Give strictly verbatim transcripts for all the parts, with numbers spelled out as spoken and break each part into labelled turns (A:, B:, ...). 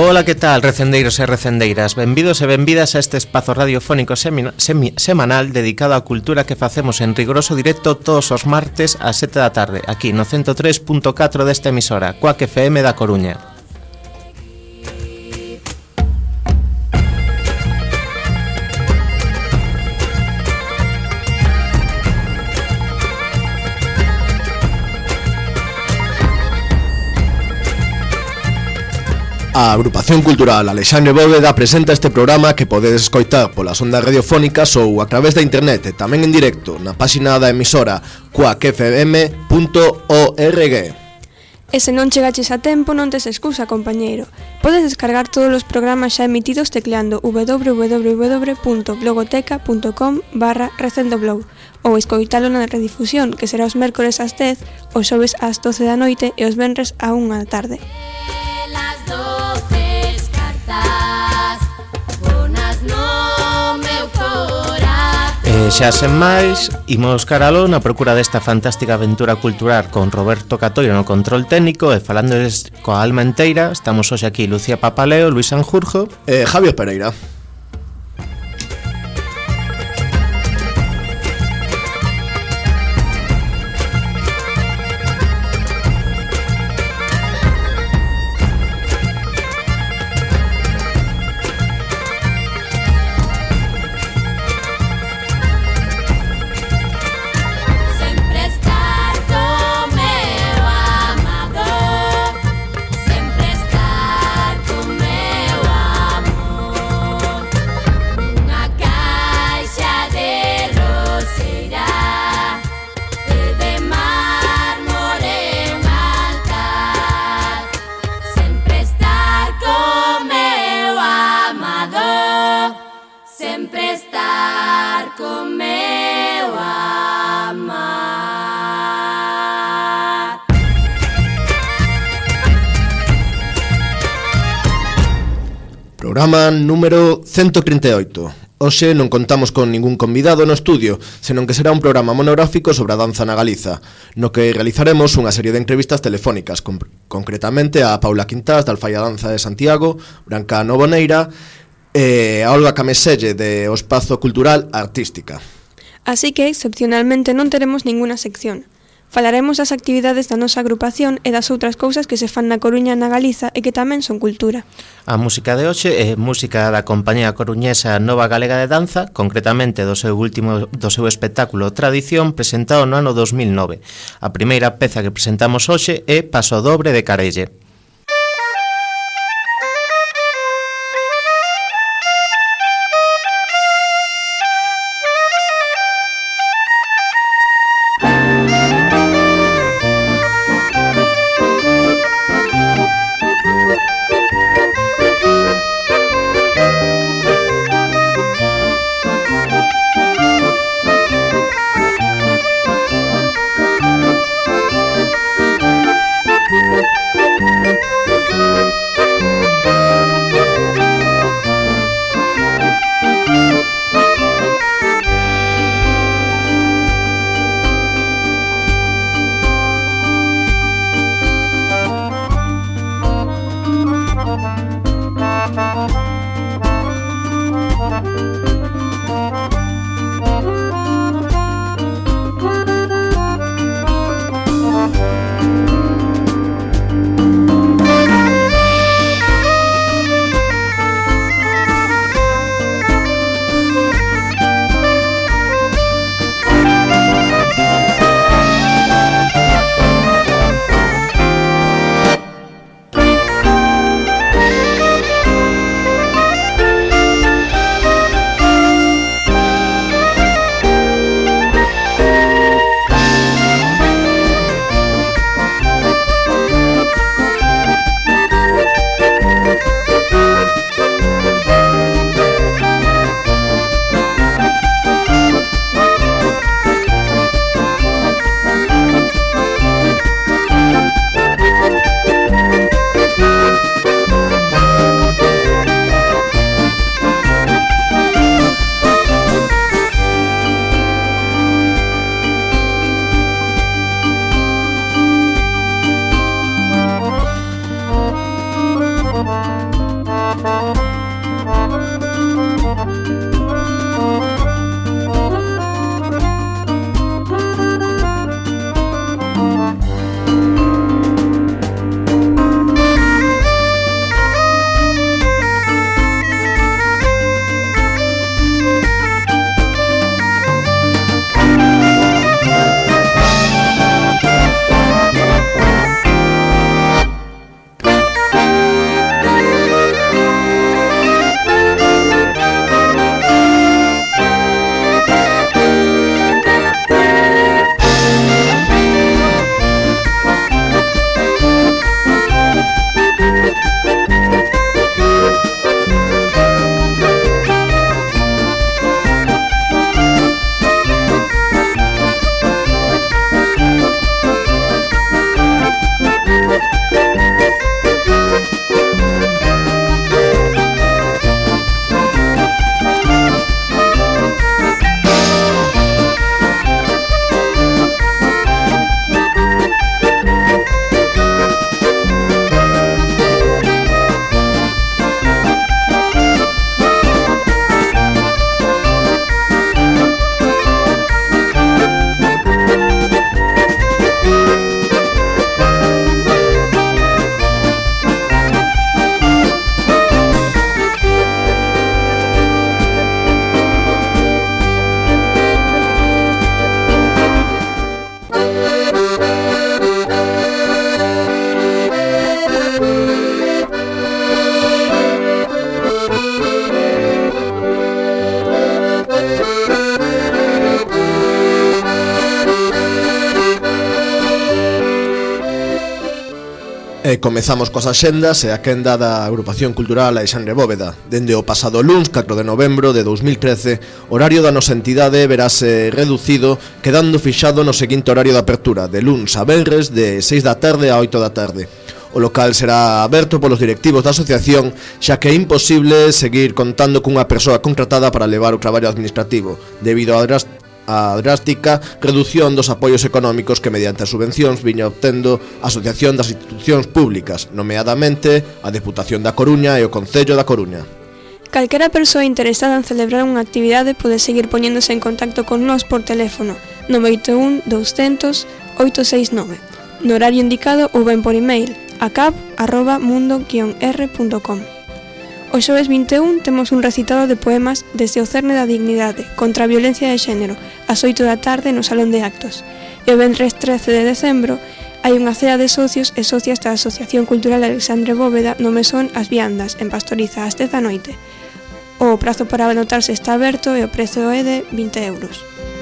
A: Ola, que tal, recendeiros e recendeiras? Benvidos e benvidas a este espazo radiofónico semi, semi, semanal dedicado á cultura que facemos en rigoroso directo todos os martes ás sete da tarde, aquí no ciento tres punto catro desta emisora, Cuac F M da Coruña.
B: A Agrupación Cultural Alexandre Bóveda presenta este programa que podedes escoitar polas ondas radiofónicas ou a través da internet e tamén en directo na páxina da emisora cuac f m punto org.
C: E se non chegaches a tempo non tes excusa, compañeiro. Podes descargar todos os programas xa emitidos tecleando w w w punto blogoteca punto com barra recendoblog ou escoitalo na redifusión, que será os mércores ás dez, os xoves ás doce da noite e os venres á unha da tarde.
A: E xa sen máis, imos caralo na procura desta fantástica aventura cultural con Roberto Catoiro no control técnico e falándoles coa alma enteira. Estamos hoxe aquí Lucía Papaleo, Luis Sanjurjo
B: e Javier Pereira. Programa número ciento treinta e oito. Hoxe non contamos con ningún convidado no estudio, senón que será un programa monográfico sobre a danza na Galiza, no que realizaremos unha serie de entrevistas telefónicas, con, concretamente a Paula Quintás, da Alfaia Danza de Santiago, Branca Novoneira e a Olga Cameselle, de O Espazo Cultural Artística.
C: Así que, excepcionalmente, non teremos ninguna sección. Falaremos das actividades da nosa agrupación e das outras cousas que se fan na Coruña e na Galiza e que tamén son cultura.
A: A música de hoxe é música da compañía coruñesa Nova Galega de Danza, concretamente do seu último do seu espectáculo Tradición, presentado no ano dos mil nove. A primeira peza que presentamos hoxe é Paso Dobre de Carelle.
B: E comezamos coas axendas e a quenda da Agrupación Cultural Alexandre Bóveda. Dende o pasado luns, catro de novembro de dous mil trece, o horario da nosa entidade verase reducido, quedando fixado no seguinte horario de apertura, de luns a venres, de seis da tarde a oito da tarde. O local será aberto polos directivos da asociación, xa que é imposible seguir contando cunha persoa contratada para levar o traballo administrativo, debido á a drástica redución dos apoios económicos que mediante as subvencións viña obtendo a Asociación das Institucións Públicas, nomeadamente a Deputación da Coruña e o Concello da Coruña.
C: Calquera persoa interesada en celebrar unha actividade pode seguir poñéndose en contacto con nós por teléfono nove oito un, doscientos, oito seis nove, no horario indicado ou ben por email a cap arroba mundo guion r punto com. O xoves vinte e un temos un recitado de poemas desde o cerne da dignidade contra a violencia de xénero ás oito da tarde no Salón de Actos. E o venres trece de decembro hai unha cea de socios e socias da Asociación Cultural Alexandre Bóveda no Mesón As Viandas, en Pastoriza, ás dez da noite. O prazo para anotarse está aberto e o prezo é de vinte euros.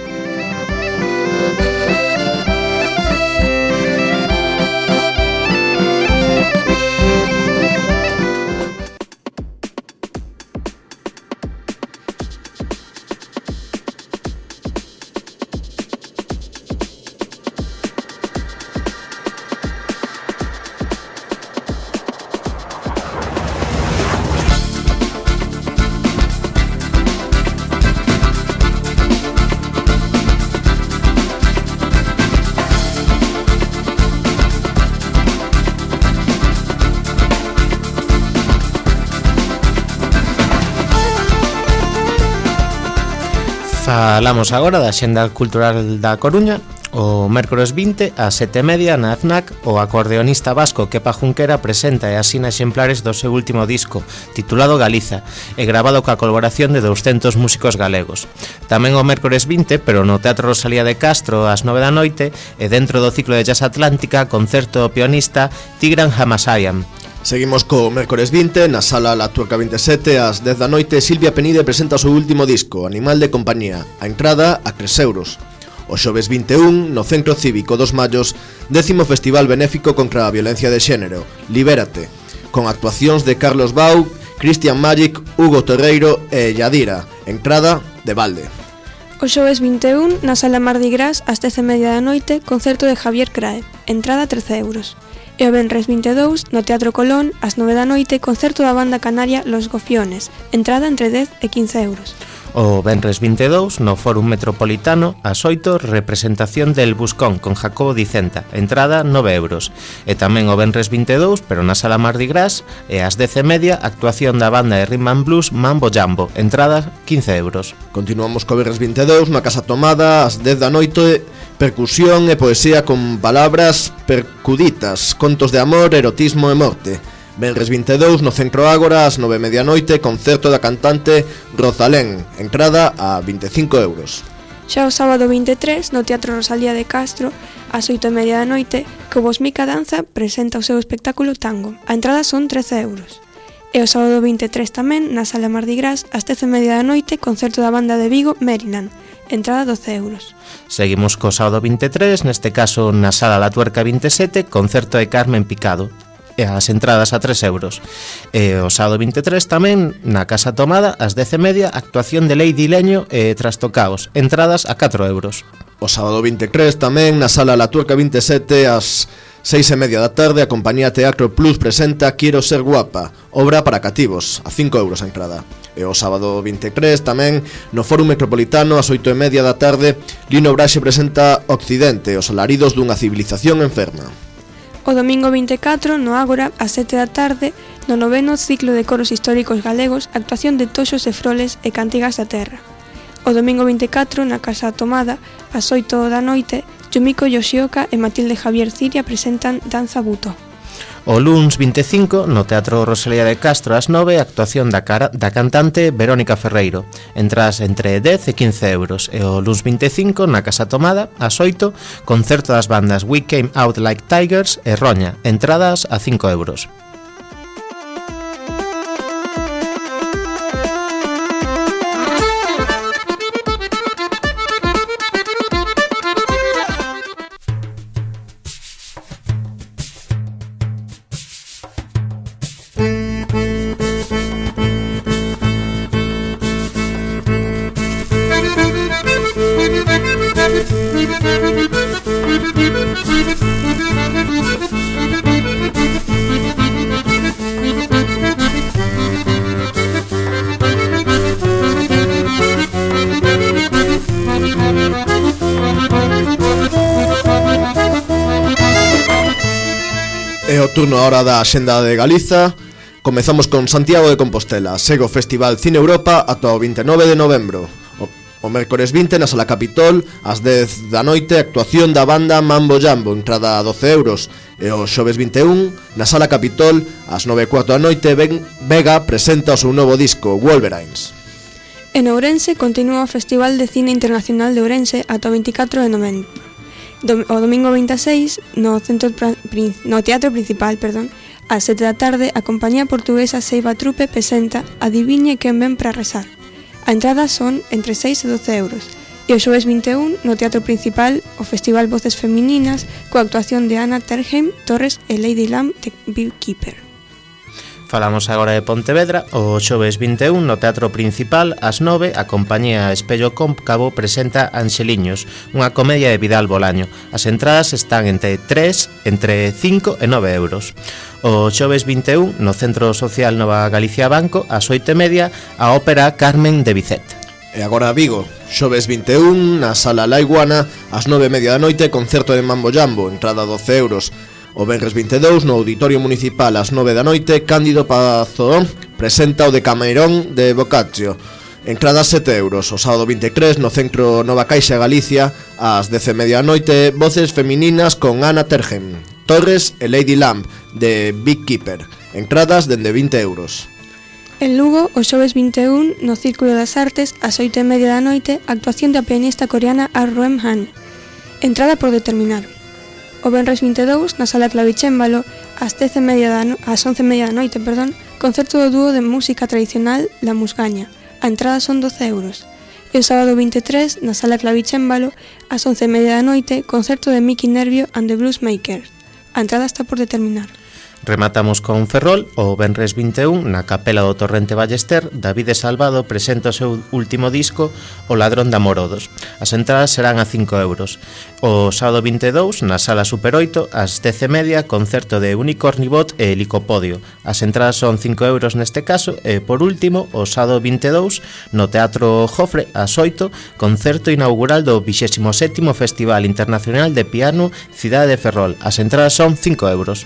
A: Falamos agora da Axenda Cultural da Coruña. O mércores vinte, ás sete e media, na FNAC, o acordeonista vasco Kepa Junquera presenta e asina exemplares do seu último disco, titulado Galiza, e gravado coa colaboración de douscentos músicos galegos. Tamén o mércores vinte, pero no Teatro Rosalía de Castro, ás nove da noite, e dentro do ciclo de Jazz Atlántica, concerto pianista Tigran Hamasayam.
B: Seguimos co mércores vinte, na Sala La Tuerca vinte e sete, ás dez da noite, Silvia Penide presenta o seu último disco, Animal de Compañía, a entrada a tres euros. O xoves vinte e un, no Centro Cívico dos Mallos, décimo Festival Benéfico contra a Violencia de Xénero, Libérate, con actuacións de Carlos Bau, Cristian Magic, Hugo Torreiro e Yadira, entrada de balde.
C: O xoves vinte e un, na Sala Mardi Gras, ás dez e media da noite, concerto de Javier Crae, entrada trece euros. E o venres vinte e dous, no Teatro Colón, ás nove da noite, concerto da banda canaria Los Gofiones, entrada entre dez e quince euros.
A: O venres vinte e dous, no Fórum Metropolitano, ás oito, representación del Buscón con Jacobo Dicenta, entrada nove euros. E tamén o venres vinte e dous, pero na Sala Mardi Gras, e ás dez e media, actuación da banda de Rhythm and Blues Mambo Jambo, entrada quince euros.
B: Continuamos co venres vinte e dous, na Casa Tomada, ás dez da noite, percusión e poesía con palabras percuditas, contos de amor, erotismo e morte. Venres vinte e dous, no Centro Ágora, ás nove e media noite, concerto da cantante Rosalén, entrada a vinte e cinco euros.
C: Xa o sábado vinte e tres, no Teatro Rosalía de Castro, ás oito e media da noite, Cobosmica Danza presenta o seu espectáculo Tango. A entrada son trece euros. E o sábado vinte e tres tamén, na Sala Mardi Gras, ás dez e media da noite, concerto da banda de Vigo, Maryland. Entrada doce euros.
A: Seguimos co sábado vinte e tres, neste caso na Sala La Tuerca vinte e sete, concerto de Carmen Picado. E as entradas a tres euros. E o sábado vinte e tres tamén, na Casa Tomada, ás dez e media, actuación de Lady Leño e Trastocaos, entradas a catro euros.
B: O sábado vinte e tres tamén, na Sala La Tuerca vinte e sete, ás seis e media da tarde, a compañía Teatro Plus presenta Quiero ser guapa, obra para cativos, a cinco euros a entrada. E o sábado vinte e tres tamén, no Fórum Metropolitano, ás oito e media da tarde, Lino Braxe presenta Occidente, os alaridos dunha civilización enferma.
C: O domingo vinte e catro, no Ágora, ás sete da tarde, no noveno ciclo de coros históricos galegos, actuación de toxos e froles e cantigas da terra. O domingo vinte e catro, na Casa Tomada, ás oito da noite, Yumiko Yoshioka e Matilde Javier Ciria presentan Danza Buto.
A: O luns vinte e cinco, no Teatro Rosalía de Castro, ás nove, actuación da, cara, da cantante Verónica Ferreiro. Entradas entre dez e quince euros. E o luns vinte e cinco, na Casa Tomada, ás oito, concerto das bandas We Came Out Like Tigers e Roña. Entradas a cinco euros.
B: É o turno ahora da Axenda de Galiza. Comezamos con Santiago de Compostela. Segue o Festival Cine Europa ata o vinte e nove de novembro. O, o mércores vinte na Sala Capitol, ás dez da noite, actuación da banda Mambo Jambo, entrada a doce euros. E o xoves vinte e un, na Sala Capitol, ás nove e cuarto da noite, ben, Vega presenta o seu novo disco, Wolverines.
C: En Ourense continúa o Festival de Cine Internacional de Ourense ata o veinticuatro de novembro. O domingo vinte e seis, no, centro, no Teatro Principal, perdón, ás sete da tarde, a compañía portuguesa Seiva Trupe presenta Adiviñe quen ven para rezar. A entrada son entre seis e doce euros. E o xoves vinte e un, no Teatro Principal, o Festival Voces Femininas, coa actuación de Ana Terheim Torres e Lady Lamb de Beekeeper.
A: Falamos agora de Pontevedra. O xoves vinte e un no Teatro Principal ás nove a compañía Espello Cóncavo presenta Anxeliños, unha comedia de Vidal Bolaño. As entradas están entre tres, entre cinco e nove euros. O xoves vinte e un no Centro Social Nova Galicia Banco ás oito e media a ópera Carmen de Bizet.
B: E agora Vigo, xoves vinte e un na Sala La Iguana ás nove e media da noite, concerto de Mambo Jambo, entrada doce euros. O venres vinte e dous, no Auditorio Municipal ás nove da noite, Cándido Pazón presenta o Decamerón de Boccaccio, entrada sete euros. O sábado vinte e tres, no Centro Nova Caixa Galicia, ás dez e media da noite, Voces Femininas con Ana Terheim Torres e Lady Lamb de Beekeeper, entradas dende vinte euros.
C: En Lugo, o xoves vinte e un, no Círculo das Artes, ás oito e media da noite, actuación da pianista coreana Ah Roem Han, entrada por determinar. O venres vinte e dous, na Sala Clavicémbalo, ás dez e media da no... ás once e media da noite, perdón, concerto do dúo de música tradicional La Musgaña. A entrada son doce euros. E o sábado vinte e tres, na Sala Clavicémbalo, ás once e media da noite, concerto de Mickey Nervio and the Bluesmakers. A entrada está por determinar.
A: Rematamos con Ferrol. O venres vinte e un, na Capela do Torrente Ballester, David Salvado presenta o seu último disco, O Ladrón de Amorodos. As entradas serán a cinco euros. O sábado vinte e dous, na Sala Super oito, ás dez e media, concerto de Unicornibot e Helicopodio. As entradas son cinco euros neste caso. E, por último, o sábado vinte e dous, no Teatro Jofre, ás oito, concerto inaugural do vixésimo sétimo Festival Internacional de Piano Cidade de Ferrol. As entradas son cinco euros.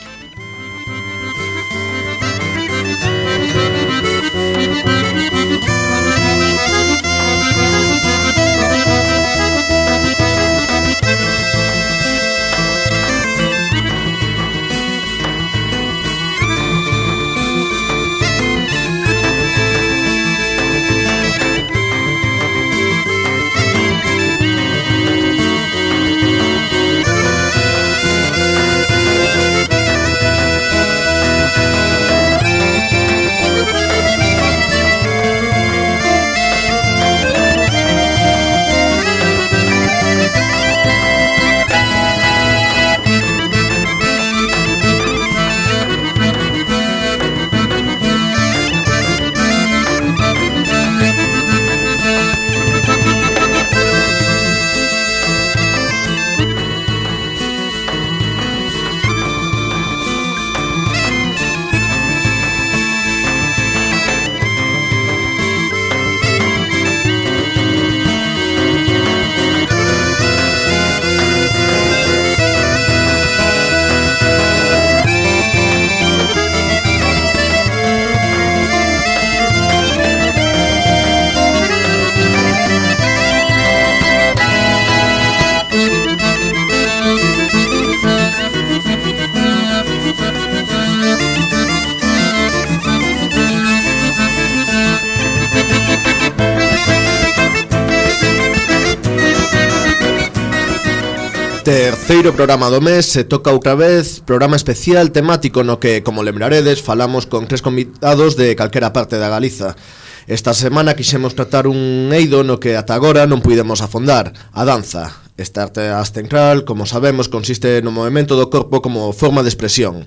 B: Terceiro programa do mes, se toca outra vez, programa especial temático no que, como lembraredes, falamos con tres convidados de calquera parte da Galiza. Esta semana quixemos tratar un eido no que ata agora non puidemos afondar, a danza. Esta arte central, como sabemos, consiste no movimento do corpo como forma de expresión.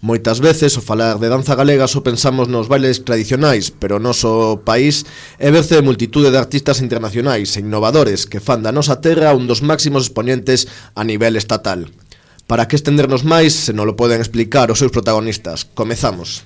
B: Moitas veces, ao falar de danza galega, só pensamos nos bailes tradicionais, pero o noso país é berce de multitude de artistas internacionais e innovadores que fan da nosa terra un dos máximos exponentes a nivel estatal. Para que estendernos máis, se non lo poden explicar os seus protagonistas. Comezamos.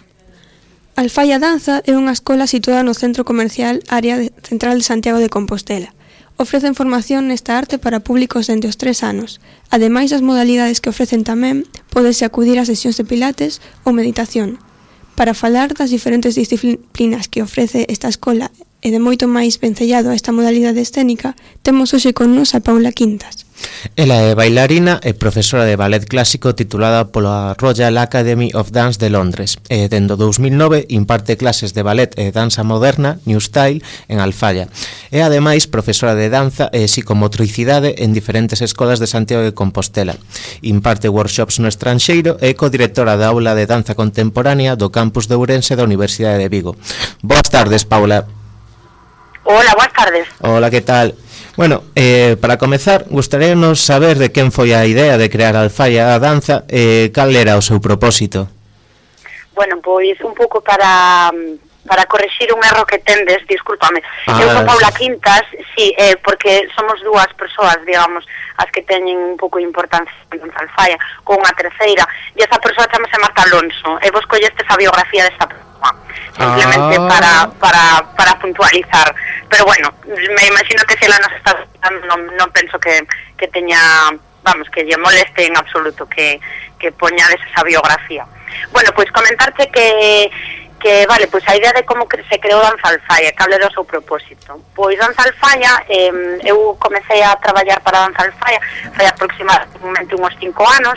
C: Alfaia Danza é unha escola situada no centro comercial Área Central de Santiago de Compostela. Ofrecen formación nesta arte para públicos dende os tres anos. Ademais das modalidades que ofrecen tamén, pódese acudir a sesións de pilates ou meditación. Para falar das diferentes disciplinas que ofrece esta escola e de moito máis vencellado a esta modalidade escénica, temos hoxe con nos a Paula Quintas.
A: Ela é bailarina e profesora de ballet clásico titulada pola Royal Academy of Dance de Londres e dende dous mil nove imparte clases de ballet e danza moderna, New Style, en Alfaya. É ademais profesora de danza e psicomotricidade en diferentes escolas de Santiago de Compostela. Imparte workshops no estranxeiro e é codirectora da aula de danza contemporánea do campus de Ourense da Universidade de Vigo. Boas tardes, Paula.
D: Hola, boas tardes.
A: Hola, que tal? Bueno, eh, para comezar, gustaríanos saber de quen foi a idea de crear Alfaya a danza e eh, cal era o seu propósito.
D: Bueno, pois un pouco para para corrixir un erro que tendes, discúlpame.
A: Ah,
D: Eu son Paula Quintas, sí, eh, porque somos dúas persoas, digamos, as que teñen un pouco de importancia en Alfaya, con unha terceira, e esa persoa chamase Marta Alonso, e vos collestes a biografía desta persoa. Simplemente ah. para, para, para puntualizar, pero bueno, me imagino que se ela nos está non, non penso que, que teña, vamos, que lle moleste en absoluto que, que poñades esa biografía. Bueno, pois comentarte que que, vale, pois a idea de como se creou Danza Alfaya, que hable do seu propósito. Pois Danza Alfaya, eh, eu comecei a traballar para Danza Alfaya foi aproximadamente uns cinco anos,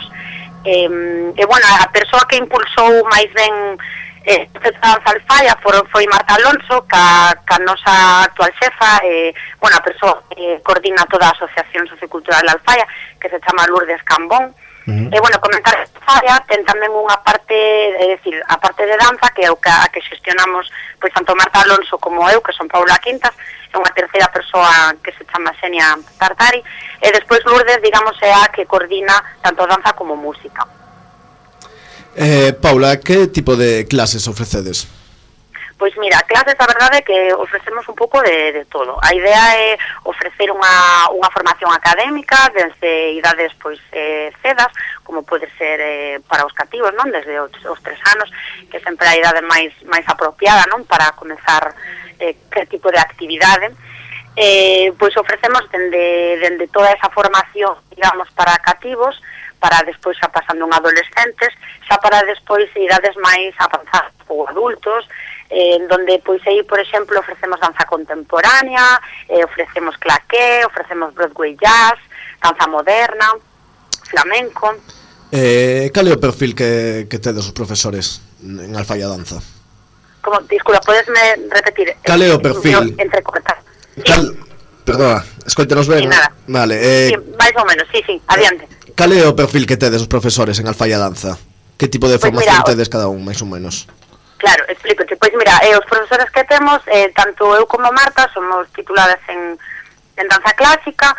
D: eh, e, bueno, a persoa que impulsou máis ben eh, Danza Alfaya foi, foi Marta Alonso, ca, ca nosa actual xefa, eh, bueno, a persoa que coordina toda a Asociación Sociocultural de Alfaya, que se chama Lourdes Cambón. Uh-huh. E, bueno, comentar a Alfaya ten tamén unha parte, é dicir, a parte de danza, que é o que, a que xestionamos, pois, tanto Marta Alonso como eu, que son Paula Quintas, é unha terceira persoa que se chama Xenia Tartari, e despois Lourdes, digamos, é a que coordina tanto danza como música.
B: Eh, Paula, que tipo de clases ofrecedes?
D: Pois mira, clases, a verdade é que ofrecemos un pouco de, de todo. A idea é ofrecer unha, unha formación académica desde idades pois eh, cedas, como pode ser eh, para os cativos, non? Desde os, os tres anos, que sempre é a idade máis, máis apropiada, non? Para comenzar eh, que tipo de actividade. Eh, pois ofrecemos dende, dende toda esa formación, digamos, para cativos, para despois xa pasando en adolescentes, xa para despois idades máis avanzadas ou adultos, eh, donde pois aí, por exemplo, ofrecemos danza contemporánea, eh, ofrecemos claqué, ofrecemos Broadway jazz, danza moderna, flamenco.
B: Eh, cal é o perfil que, que tedes os profesores en Alfaya Danza?
D: Como, disculpa, podesme repetir?
B: Cal é o perfil?
D: Entrecortar.
B: Cal... Perdona, escoítenos ben?
D: Sí, nada.
B: Vale, eh...
D: Sí, máis ou menos, sí, sí, adiante.
B: Cal é o perfil que tedes os profesores en Alfaya Danza? Que tipo de formación pues mira, tedes cada un, máis ou menos?
D: Claro, explícote. Pois mira, eh, os profesores que temos, eh, tanto eu como Marta, somos tituladas en, en danza clásica,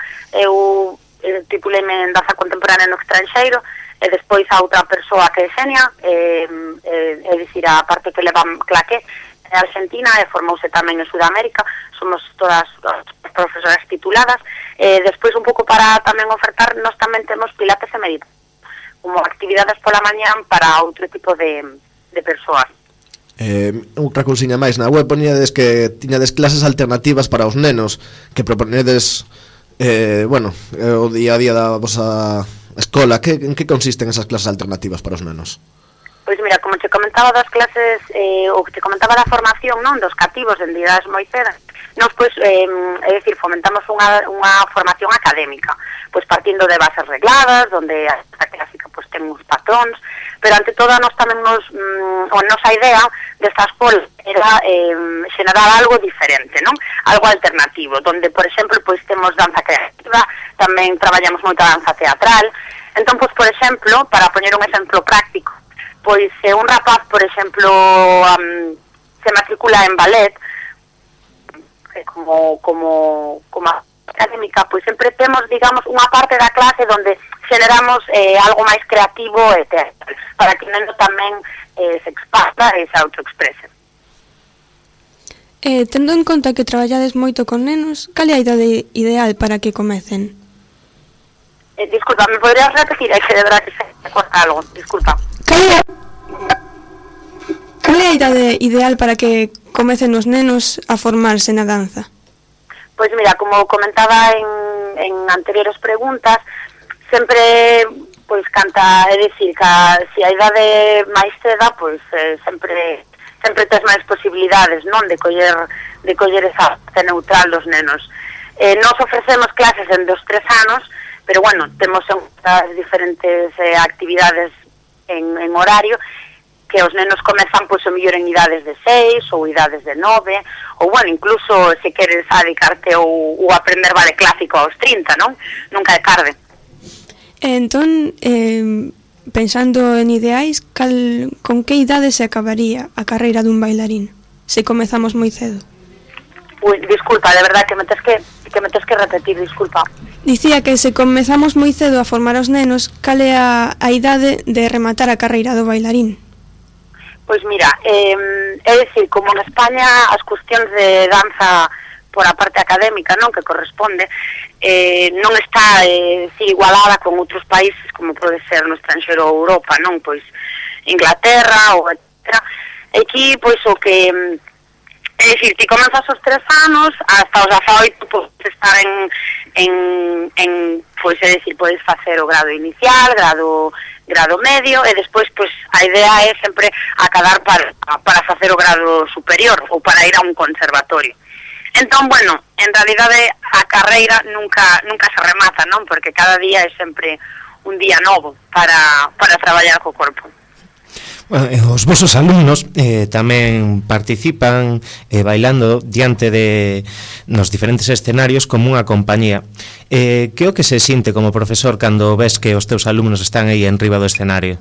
D: eu eh, tituleime en danza contemporánea no estranxeiro, e despois a outra persoa que é Xenia, eh, eh, é dicir, a parte que leva claqué, en Argentina, e formouse tamén en Sudamérica, somos todas as profesoras tituladas, e despois un pouco para tamén ofertar, nós tamén temos pilates e meditación, como actividades pola mañán para outro tipo de, de persoas.
B: Eh, outra cousiña máis, na web poníades que tiñades clases alternativas para os nenos, que proponedes eh, bueno, o día a día da vosa escola. Que, en que consisten esas clases alternativas para os nenos?
D: Pois mira, como te comentaba das clases, eh, ou que te comentaba da formación, non, dos cativos en entidades moi cedas, nos, pois, eh, é dicir, fomentamos unha, unha formación académica, pois partindo de bases regladas, donde a clásica pois ten uns patróns, pero ante todo nos tamén nos, mm, a nosa idea desta escola era eh, xenerar algo diferente, non? Algo alternativo, donde, por exemplo, pois temos danza creativa, tamén traballamos moita danza teatral. Entón, pois, por exemplo, para poñer un exemplo práctico, pois se un rapaz, por exemplo, um, se matricula en ballet, como como como académica, pois sempre temos, digamos, unha parte da clase onde generamos eh, algo máis creativo e teatral, para que o neno tamén eh, se expanda e se autoexprese.
C: Eh, tendo en conta que traballades moito con nenos, cal é a idade ideal para que comecen?
D: Eh, disculpa, me podrías repetir? É que de verdad que se corta algo, disculpa.
C: Cal é, cal é a idade ideal para que comecen os nenos a formarse na danza?
D: Pois mira, como comentaba en, en anteriores preguntas, sempre, pois, canta, é dicir, que a, se a idade máis ceda, pois, eh, sempre sempre tes máis posibilidades, non, de coller, de coller esa parte neutral dos nenos. Eh, nos ofrecemos clases en dos, tres anos, pero, bueno, temos as diferentes eh, actividades en, en horario, que os nenos comezan, pois, o mellor en idades de seis ou idades de nove, ou, bueno, incluso se queres dedicarte ou, ou aprender ballet clásico aos trinta, non? Nunca é tarde.
C: Entón, eh, pensando en ideais, cal, con que idade se acabaría a carreira dun bailarín, se comezamos moi cedo?
D: Ui, disculpa, de verdad, que me tes que, que, me tes que repetir, disculpa.
C: Dicía que se comezamos moi cedo a formar os nenos, cal é a, a idade de rematar a carreira do bailarín?
D: Pois mira, eh, é dicir, como en España as cuestións de danza por a parte académica, non, que corresponde, eh, non está eh, si igualada con outros países como pode ser no estranxero ou Europa, non, pois Inglaterra ou etcétera. Aquí, pois, o que é dicir, ti comenzas os tres anos hasta os dezaoito, pois, estar en, en, en pois, é dicir, podes facer o grado inicial, grado grado medio, e despois, pois, a idea é sempre acadar para, para facer o grado superior ou para ir a un conservatorio. Entón, bueno, en realidade a carreira nunca nunca se remata, non? Porque cada día é sempre un día novo para, para traballar co corpo.
A: Bueno, os vosos alumnos eh, tamén participan eh, bailando diante de nos diferentes escenarios como unha compañía. Eh, que o que se sinte como profesor cando ves que os teus alumnos están aí en riba do escenario?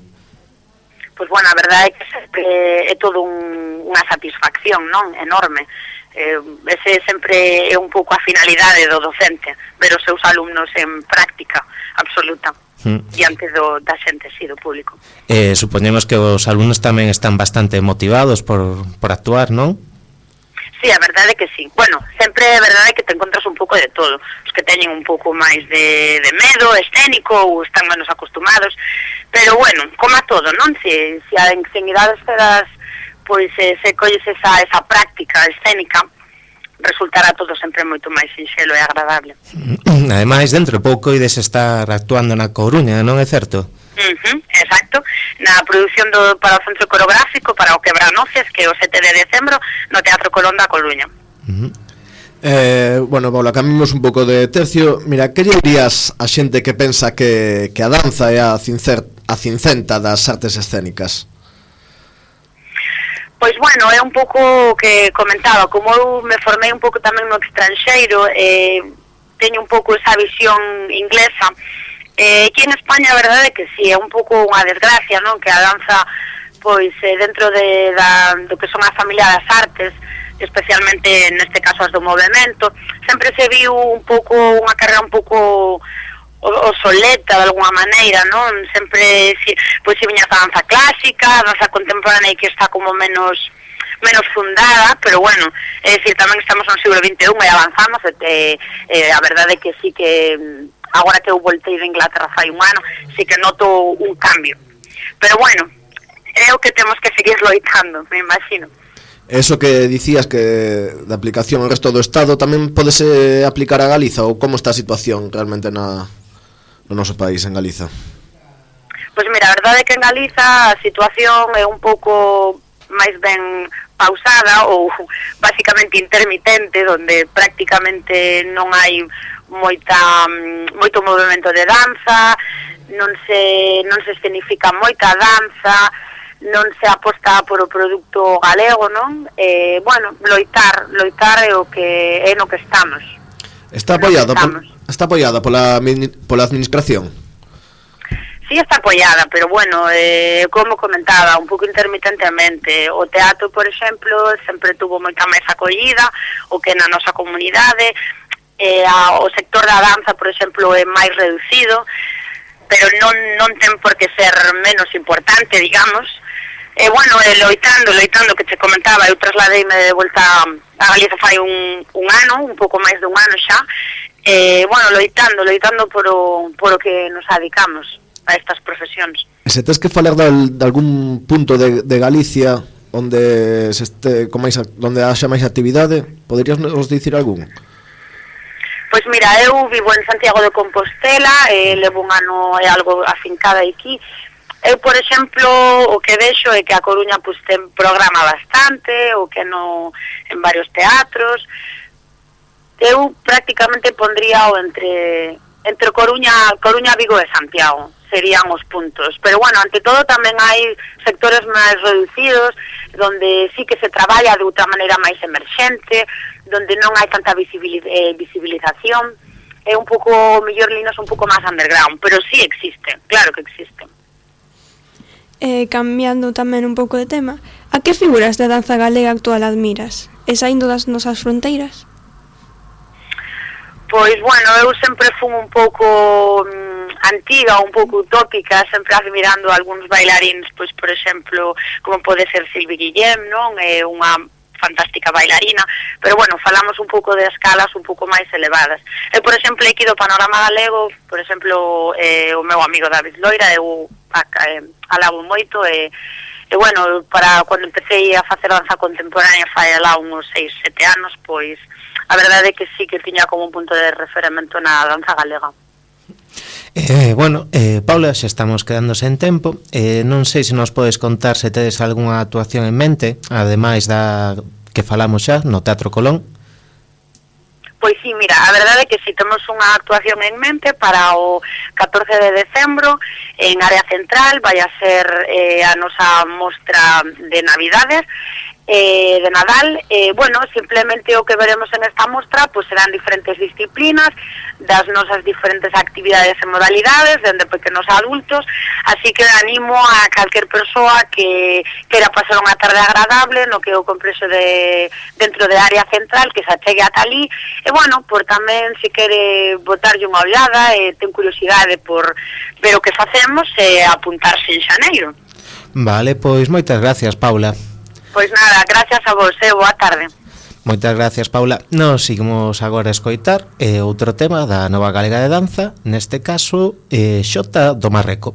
D: Pois, bueno, a verdade é que sempre é todo un, unha satisfacción, non? Enorme. Eh, ese sempre é un pouco a finalidade do docente, ver os seus alumnos en práctica absoluta. Mm. Diante do, da xente, sí, do público.
A: Eh, supoñemos que os alumnos tamén están bastante motivados por, por actuar, non?
D: Sí, a verdade é que sí. Bueno, sempre é verdade que te encontras un pouco de todo. Os que teñen un pouco máis de, de medo escénico ou están menos acostumados, pero bueno, como a todo, non? Se, se a en idades cedas, pois eh, se colles esa, esa práctica escénica, resultará todo sempre moito máis sinxelo e agradable.
A: Ademais, dentro de pouco ides estar actuando na Coruña, non é certo?
D: Uh-huh, exacto, na produción do, para o Centro Coreográfico, para o Quebranoces, que é o sete de decembro, no Teatro Colón da Coruña.
B: Uh-huh. Eh, bueno, Paula, cambiamos un pouco de tercio. Mira, que lle dirías a xente que pensa que, que a danza é a, cincer, a cincenta das artes escénicas?
D: Pois, bueno, é un pouco que comentaba, como eu me formei un pouco tamén no estranxeiro, eh, teño un pouco esa visión inglesa. Eh, aquí en España, a verdade é que sí, é un pouco unha desgracia, non? Que a danza, pois, eh, dentro de, da, do que son a familia das artes, especialmente neste caso as do movemento, sempre se viu un pouco, unha carrera un pouco obsoleta de alguma maneira, non? Sempre, si, pois, se viña a danza clásica, a danza contemporánea que está como menos menos fundada, pero bueno, é dicir, tamén estamos no siglo vinte e un e avanzamos, e, e a verdade é que sí que agora que eu voltei de Inglaterra fai un ano, sí que noto un cambio. Pero bueno, é o que temos que seguir loitando, me imagino.
B: Eso que dicías que da aplicación ao resto do Estado tamén podese aplicar a Galiza, ou como está a situación realmente na, no noso país, en Galiza?
D: Pois mira, a verdade é que en Galiza a situación é un pouco máis ben pausada ou basicamente intermitente, donde prácticamente non hai moita moito movimento de danza, non se non se escenifica moita danza, non se aposta por o produto galego, non? Eh, bueno, loitar, loitar é o que é no que estamos.
B: Está apoiada, por, está apoiada pola pola administración.
D: Sí, está apoiada, pero bueno, eh, como comentaba, un pouco intermitentemente. O teatro, por exemplo, sempre tuvo moita máis acollida, o que na nosa comunidade. eh, a, o sector da danza, por exemplo, é máis reducido, pero non, non ten por que ser menos importante, digamos. E, bueno, e loitando, loitando, que te comentaba, eu trasladeime de volta a Galiza fai un, un ano, un pouco máis de un ano xa, e, bueno, loitando, loitando por o, por o que nos dedicamos a estas profesións.
B: Se tes que falar de, de algún punto de, de Galicia onde se este, con máis, onde haxa máis actividade, poderías nos dicir algún?
D: Pois mira, eu vivo en Santiago de Compostela, e levo un ano e algo afincada aquí. Eu, por exemplo, o que vexo é que a Coruña pues, ten programa bastante, o que no en varios teatros. Eu prácticamente pondría o entre entre Coruña, Coruña, Vigo e Santiago, serían os puntos. Pero bueno, ante todo tamén hai sectores máis reducidos, donde sí que se traballa de outra maneira máis emerxente, donde non hai tanta visibiliz eh, visibilización, é un pouco, mellor linos un pouco máis underground, pero sí existe, claro que existe.
C: Eh, cambiando tamén un pouco de tema, a que figuras da danza galega actual admiras? E saindo das nosas fronteiras?
D: Pois, bueno, eu sempre fui un pouco mm, antiga, un pouco utópica, sempre admirando algúns bailarines, pois, por exemplo, como pode ser Silvi Guillem, non? É unha fantástica bailarina, pero, bueno, falamos un pouco de escalas un pouco máis elevadas. Eu, por exemplo, aquí do panorama galego, por exemplo, eh, o meu amigo David Loira, eu eh, alabo moito, e, e, bueno, para cando empecé a facer danza contemporánea fai lá uns seis, sete anos, pois, a verdade é que sí que tiña como un punto de referemento na danza galega.
A: Eh, bueno, eh, Paula, xa estamos quedando sen tempo, eh, non sei se nos podes contar se tedes algunha actuación en mente, ademais da que falamos xa no Teatro Colón.
D: Pois sí, mira, a verdade é que si temos unha actuación en mente para o catorce de decembro en área central, vai a ser eh, a nosa mostra de Navidades, eh, de Nadal, eh, bueno, simplemente o que veremos en esta mostra pues serán diferentes disciplinas das nosas diferentes actividades e modalidades, dende pequenos a adultos, así que animo a calquer persoa que quera pasar unha tarde agradable no que o complexo de dentro de área central, que se achegue ata ali, e bueno, por tamén se quere botarlle unha ollada e ten curiosidade por ver o que facemos e apuntarse en xaneiro.
A: Vale, pois moitas gracias, Paula.
D: Pois nada, gracias a vos, eh, boa tarde.
A: Moitas gracias, Paula. Nos seguimos agora a escoitar eh, outro tema da Nova Galega de Danza, neste caso, eh, Xota do Marreco.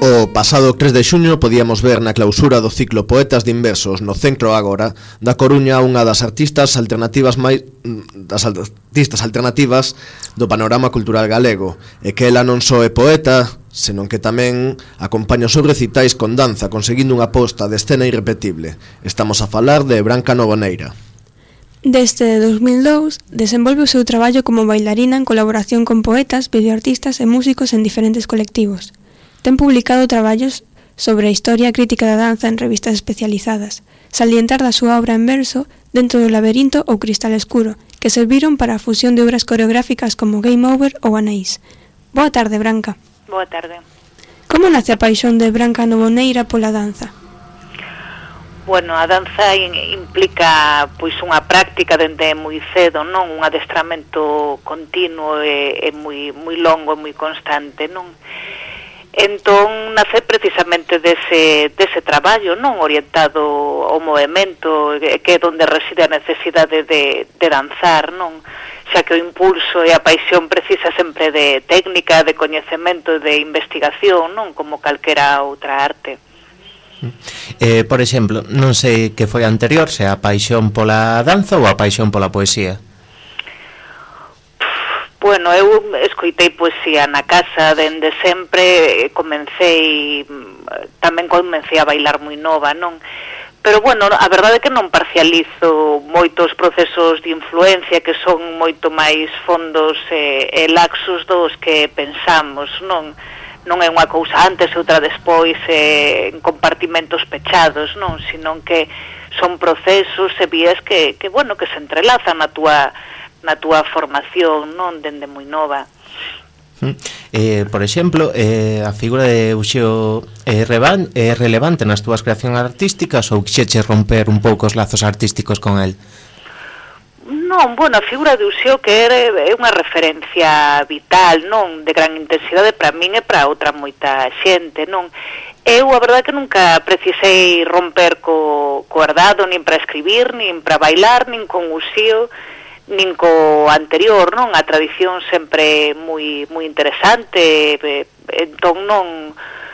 B: O pasado tres de xuño podíamos ver na clausura do ciclo Poetas de Inversos no Centro Agora da Coruña unha das artistas alternativas máis das artistas alternativas do panorama cultural galego, e que ela non só é poeta, senón que tamén acompaña os seus recitais con danza, conseguindo unha posta de escena irrepetible. Estamos a falar de Branca Novoneira.
C: Desde dos mil dous, desenvolve o seu traballo como bailarina en colaboración con poetas, videoartistas e músicos en diferentes colectivos. Ten publicado traballos sobre a historia crítica da danza en revistas especializadas, salientar da súa obra en verso Dentro do laberinto ou Cristal escuro, que serviron para a fusión de obras coreográficas como Game Over ou Anaís. Boa tarde, Branca.
E: Boa tarde.
C: Como nace a paixón de Branca Novoneira pola danza?
E: Bueno, a danza implica pois unha práctica dende moi cedo, non? Un adestramento continuo e, e moi, moi longo e moi constante, non? Entón, nace precisamente dese, dese traballo, non? Orientado ao movimento, que é onde reside a necesidade de, de danzar, non? Xa que o impulso e a paixón precisa sempre de técnica, de coñecemento, de investigación, non? Como calquera outra arte.
A: Eh, por exemplo, non sei que foi anterior, se a paixón pola danza ou a paixón pola poesía.
E: Bueno, eu escoitei poesía na casa dende sempre, comecei, tamén comecei a bailar moi nova, non? Pero, bueno, a verdade é que non parcializo moitos procesos de influencia que son moito máis fondos e, e laxos dos que pensamos, non? Non é unha cousa antes e outra despois eh, en compartimentos pechados, non? Senón que son procesos e vías que, que, bueno, que se entrelazan na túa na túa formación, non, dende moi nova.
A: Eh, por exemplo, eh, a figura de Uxío é eh, relevante nas túas creacións artísticas ou quixeches romper un pouco os lazos artísticos con el?
E: Non, bueno, a figura de Uxío que é unha referencia vital, non, de gran intensidade para min e para outra moita xente, non. Eu, a verdade, que nunca precisei romper co, co herdado, nin para escribir, nin para bailar, nin con Uxío, nin co anterior, non? A tradición sempre moi moi interesante, entón non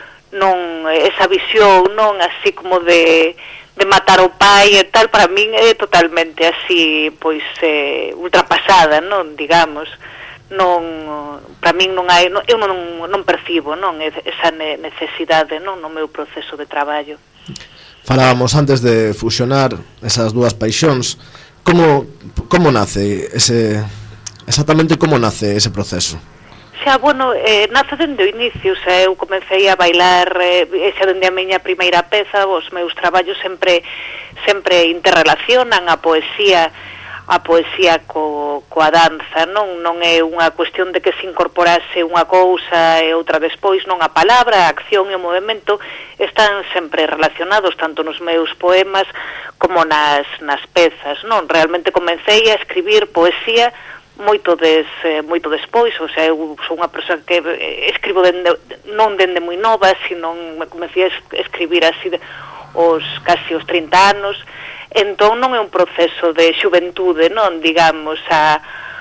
E: non esa visión, non, así como de de matar o pai e tal, para min é totalmente así, pois eh, ultrapasada, non, digamos. Non, para min non hai, non, eu non non percibo, non, esa necesidade, non, no meu proceso de traballo.
B: Falábamos antes de fusionar esas dúas paixóns. Como, como nace ese, exactamente como nace ese proceso?
E: Xa, bueno, eh, nace dende o inicio, xa eu comecei a bailar, eh, xa dende a miña primeira peza, os meus traballos sempre sempre interrelacionan a poesía, a poesía co, coa danza, non non é unha cuestión de que se incorporase unha cousa e outra despois, non, a palabra, a acción e o movimento están sempre relacionados tanto nos meus poemas como nas, nas pezas, non? Realmente comecei a escribir poesía moito des, eh, moito despois, o sea, eu sou unha persoa que escribo dende, non dende moi nova, sino me comecei a escribir así de, os casi os trinta anos. Entón non é un proceso de xuventude, non, digamos, a,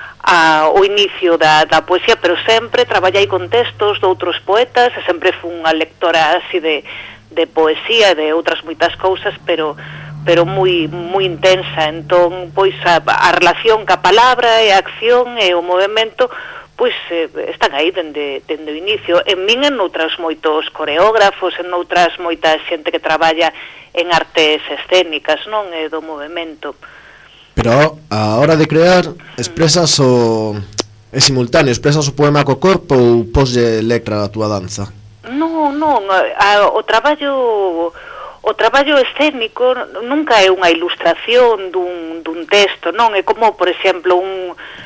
E: a, o inicio da, da poesía, pero sempre traballei con textos de outros poetas, e sempre fui unha lectora así de, de poesía e de outras moitas cousas, pero pero moi moi intensa. Entón, pois, a, a relación ca palabra e a acción e o movimento, pois, eh, están aí dende, dende o inicio. En min, en outras moitos coreógrafos, en outras moita xente que traballa en artes escénicas, non, e do movimento.
B: Pero a hora de crear, expresas o... é simultáneo, expresas o poema co corpo ou poslle letra a túa danza?
E: Non, non, a, o traballo... O traballo escénico nunca é unha ilustración dun, dun texto, non? É como, por exemplo, un,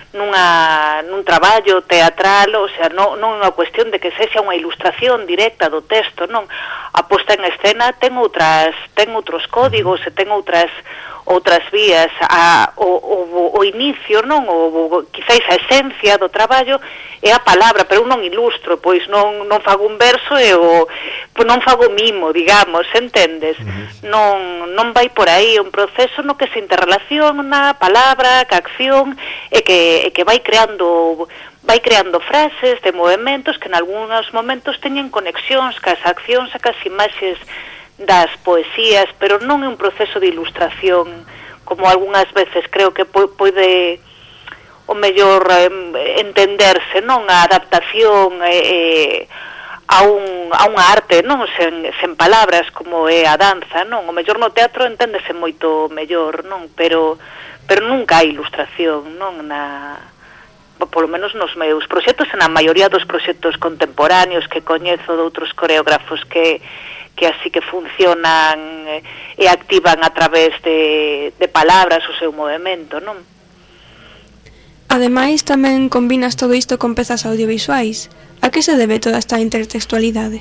E: nunha, nun traballo teatral, o sea, non, non é unha cuestión de que sexa unha ilustración directa do texto, non? A posta en escena ten outras, ten outros códigos e ten outras outras vías, a, o, o, o inicio, non? O, o, quizáis a esencia do traballo é a palabra, pero eu non ilustro, pois non, non fago un verso e o, pois non fago mimo, digamos, entendes? Uh-huh. Non, non vai por aí, é un proceso no que se interrelaciona a palabra, ca acción, e que, e que vai creando vai creando frases de movimentos que en algúns momentos teñen conexións cas accións e cas imaxes das poesías, pero non é un proceso de ilustración como algunhas veces creo que pode o mellor eh, entenderse, non? A adaptación eh, a, un, a unha arte, non? Sen, sen palabras como é a danza, non? O mellor no teatro enténdese moito mellor, non? Pero, pero nunca hai ilustración, non? Na, polo menos nos meus proxectos e na maioría dos proxectos contemporáneos que coñezo de outros coreógrafos que que así que funcionan e activan a través de, de palabras o seu movimento, non?
C: Ademais, tamén combinas todo isto con pezas audiovisuais. A que se debe toda esta intertextualidade?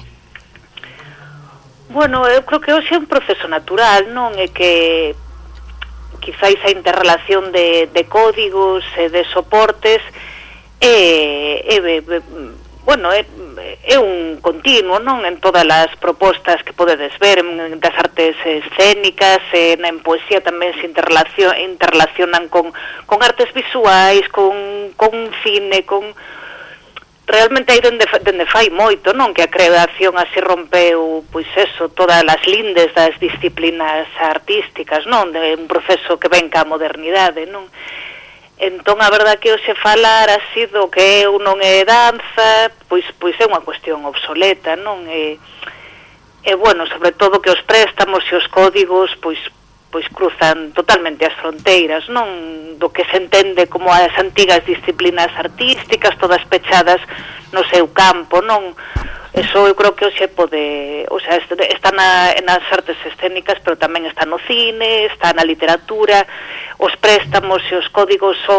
E: Bueno, eu creo que hoxe é un proceso natural, non? É que quizáis a interrelación de, de códigos e de soportes é, é, é bueno, é, é un continuo, non? En todas as propostas que podedes ver en, das artes escénicas, en, en poesía tamén se interrelacion, interrelacionan con, con artes visuais, con, con cine, con... Realmente hai dende, dende fai moito, non? Que a creación así rompeu, pois eso, todas as lindes das disciplinas artísticas, non? De un proceso que ven ca modernidade, non? Entón, a verdad que hoxe falar así do que eu non é danza, pois pois é unha cuestión obsoleta, non? E, e bueno, sobre todo que os préstamos e os códigos, pois pois cruzan totalmente as fronteiras, non? Do que se entende como as antigas disciplinas artísticas, todas pechadas no seu campo, non? Eso eu creo que hoxe pode, o sea, está na, nas artes escénicas, pero tamén está no cine, está na literatura. Os préstamos e os códigos son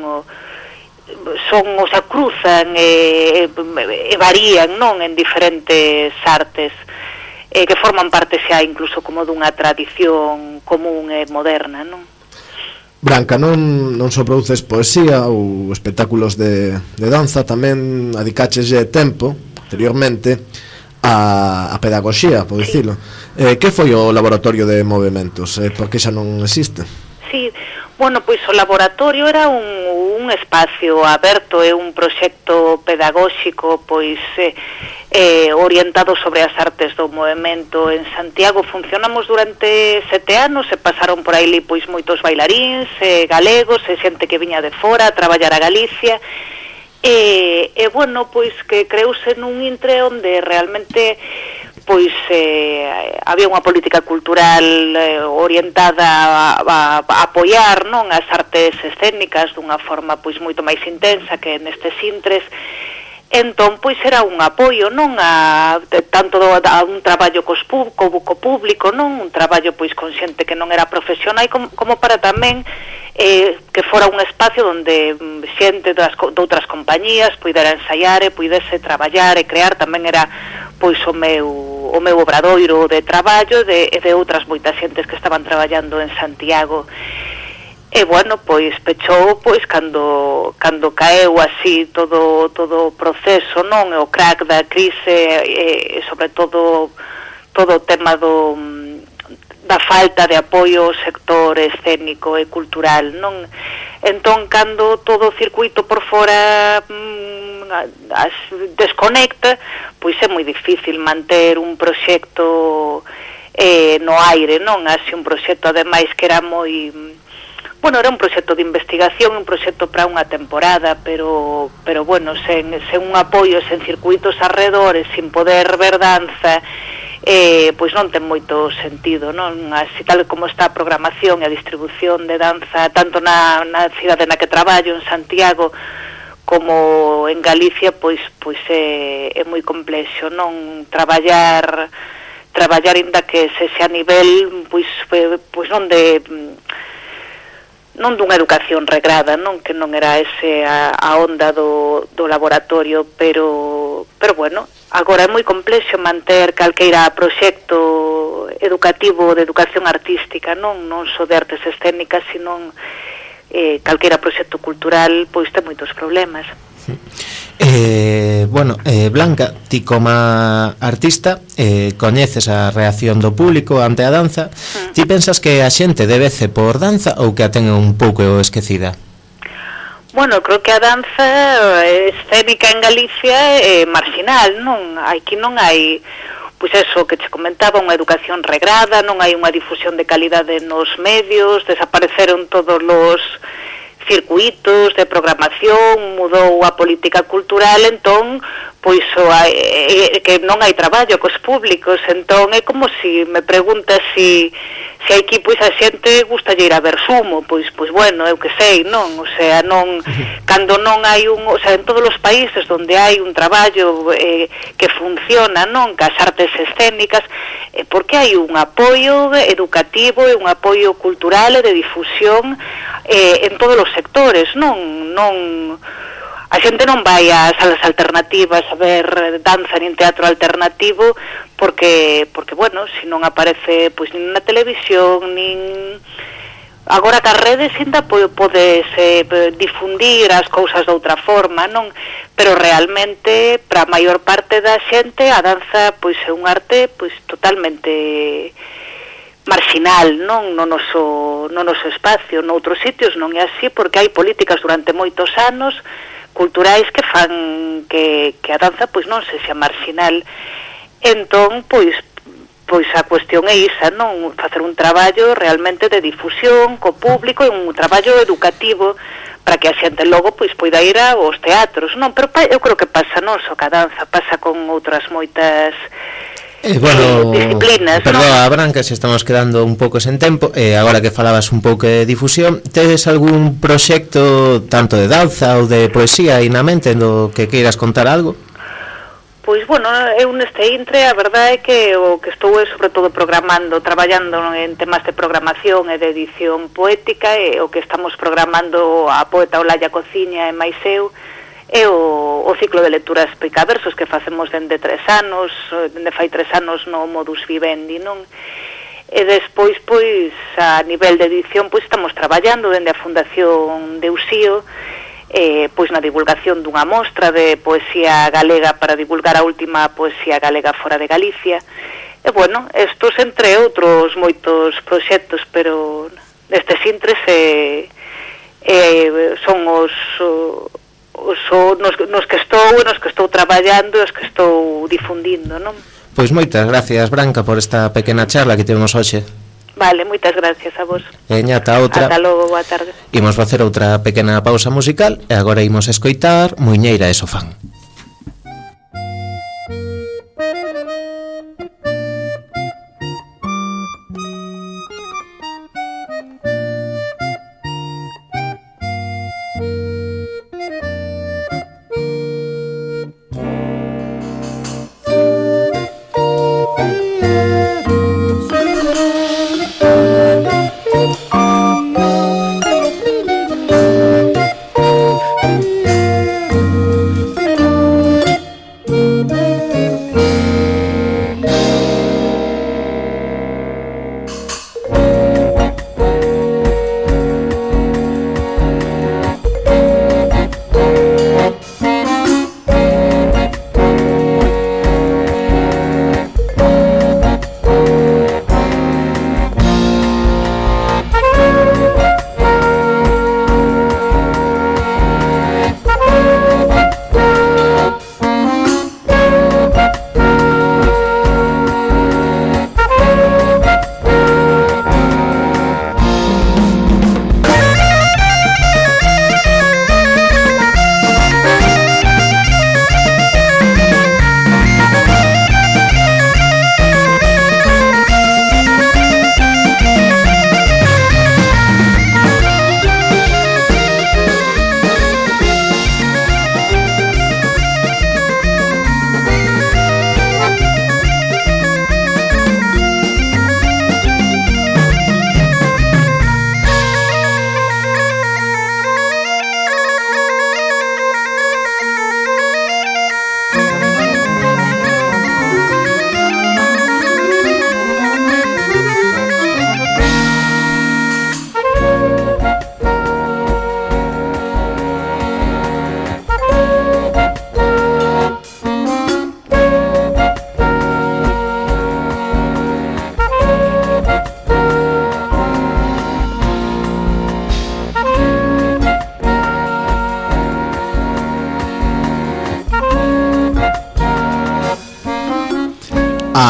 E: son, o sea, cruzan e, e varían, non? En diferentes artes e que forman parte xa incluso como dunha tradición común e moderna, non?
B: Branca, non, non só produces poesía ou espectáculos de, de danza, tamén adicaches tempo anteriormente a, a pedagogía, por dicilo. Sí. Eh, que foi o laboratorio de movimentos? Eh, por que xa non existe?
E: Sí, bueno, pois o laboratorio era un, un espacio aberto, é un proxecto pedagóxico pois eh, eh, orientado sobre as artes do movimento en Santiago. Funcionamos durante sete anos e pasaron por aí pois moitos bailaríns eh, galegos e xente que viña de fora a traballar a Galicia. E, e bueno, pois que creuse nun intre onde realmente pois eh, había unha política cultural eh, orientada a, a, a apoiar, non, as artes escénicas dunha forma pois moito máis intensa que nestes intres. Entón, pois era un apoio, non, a de, tanto do, a un traballo cos pub, co, co público, non, un traballo pois con xente que non era profesional, como, como para tamén eh, que fora un espacio onde xente das, de outras compañías puidera ensaiar e puidese traballar e crear. Tamén era pois o meu o meu obradoiro de traballo de, e de outras moitas xentes que estaban traballando en Santiago. E bueno, pois pechou pois cando cando caeu así todo todo o proceso, non, o crack da crise e, e sobre todo todo o tema do da falta de apoio ao sector escénico e cultural, non? Entón, cando todo o circuito por fora mmm, as desconecta, pois é moi difícil manter un proxecto eh, no aire, non? Así un proxecto, ademais, que era moi... Bueno, era un proxecto de investigación, un proxecto para unha temporada, pero, pero bueno, sen, sen un apoio, sen circuitos arredores, sin poder ver danza, eh, pois non ten moito sentido, non? Así tal como está a programación e a distribución de danza, tanto na, na cidade na que traballo, en Santiago, como en Galicia, pois pois é, é moi complexo, non? Traballar traballar inda que se xa a nivel pois pois non de non dunha educación regrada, non, que non era ese a, a onda do, do laboratorio, pero pero bueno, agora é moi complexo manter calqueira proxecto educativo de educación artística, non non só de artes escénicas, sino eh, calqueira proxecto cultural, pois ten moitos problemas.
A: Eh, bueno, eh, Blanca, ti como artista eh, coñeces a reacción do público ante a danza. mm. Ti pensas que a xente debece por danza ou que a ten un pouco esquecida?
E: Bueno, creo que a danza escénica en Galicia é marginal, non? Aquí non hai, pois eso que che comentaba, unha educación regrada, non hai unha difusión de calidade nos medios, desapareceron todos os circuitos de programación, mudou a política cultural, entón, pois o hai, é, que non hai traballo cos públicos, entón é como se si me preguntas se si, si aquí pois a xente gusta ir a ver Sumo, pois pois bueno, eu que sei, non, o sea, non cando non hai un, o sea, en todos os países onde hai un traballo eh, que funciona, non, cas artes escénicas, eh, porque hai un apoio educativo e un apoio cultural e de difusión eh, en todos os sectores, non, non a xente non vai ás salas alternativas a ver danza nin teatro alternativo porque, porque bueno, se non aparece pois nin na televisión, nin agora que as redes ainda podes eh, difundir as cousas de outra forma, non? Pero realmente para a maior parte da xente a danza pois é un arte pois totalmente marginal, non, no noso, no noso espacio. Noutros sitios non é así porque hai políticas durante moitos anos culturais que fan que, que a danza pois non se xa marginal. Entón, pois pois a cuestión é isa, non, facer un traballo realmente de difusión co público e un traballo educativo para que a xente logo pois poida ir aos teatros, non, pero eu creo que pasa non só ca danza, pasa con outras moitas
A: Eh, bueno,
E: disciplinas,
A: perdoa, ¿no? Branca, se estamos quedando un pouco sen tempo, eh, agora que falabas un pouco de difusión, tedes algún proxecto tanto de danza ou de poesía aí na mente do que queiras contar algo?
E: Pois, bueno, eu neste intre a verdade é que o que estou é sobre todo programando, traballando en temas de programación e de edición poética, e o que estamos programando a poeta Olalla Cociña e máis eu, é o, o ciclo de lecturas picaversos que facemos dende tres anos, dende fai tres anos no modus vivendi, non? E despois, pois, a nivel de edición, pois estamos traballando dende a Fundación de Usío, eh, pois na divulgación dunha mostra de poesía galega para divulgar a última poesía galega fora de Galicia. E, bueno, estos entre outros moitos proxectos, pero nestes intres eh, eh, son os... os nos, nos que estou e nos que estou traballando e os que estou difundindo, non?
A: Pois moitas gracias, Branca, por esta pequena charla que temos hoxe.
E: Vale, moitas gracias a vos.
A: E ata outra.
E: Ata logo, boa tarde.
A: Imos facer outra pequena pausa musical e agora imos escoitar Muiñeira e Sofán.
F: Thank you.